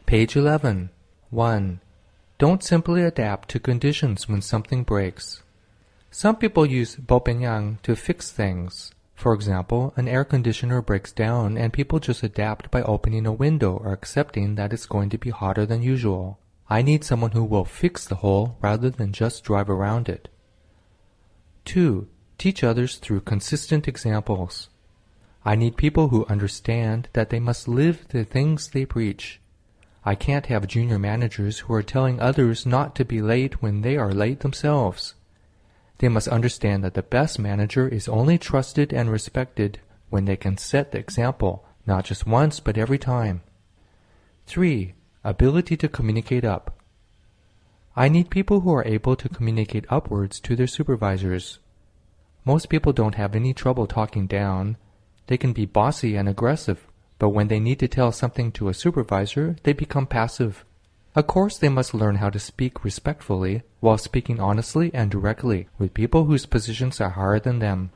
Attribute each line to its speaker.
Speaker 1: Page 11. 1. Don't simply adapt to conditions when something breaks. Some people use bopenyang to fix things. For example, an air conditioner breaks down and people just adapt by opening a window or accepting that it's going to be hotter than usual. I need someone who will fix the hole rather than just drive around it. 2. Teach others through consistent examples. I need people who understand that they must live the things they preach. I can't have junior managers who are telling others not to be late when they are late themselves. They must understand that the best manager is only trusted and respected when they can set the example, not just once but every time. 3. Ability to communicate up. I need people who are able to communicate upwards to their supervisors. Most people don't have any trouble talking down. They can be bossy and aggressive, but when they need to tell something to a supervisor, they become passive. Of course, they must learn how to speak respectfully while speaking honestly and directly with people whose positions are higher than them.